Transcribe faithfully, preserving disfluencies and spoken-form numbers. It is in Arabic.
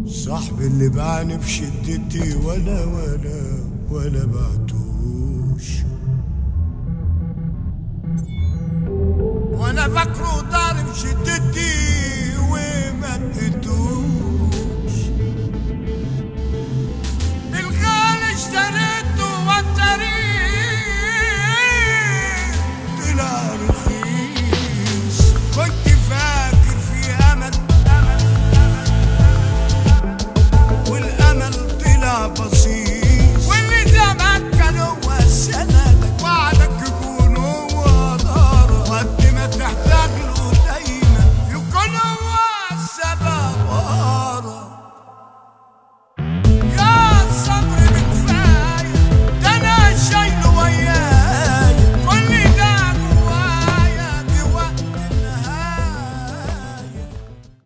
صاحبي اللي باعني في شدتي ولا ولا ولا بعتوش، وانا فاكره ضارب شدتي